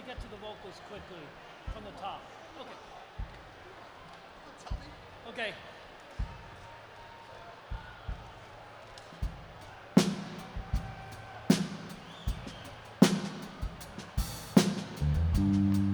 get to the vocals quickly from the top. Okay. Tell me. Okay.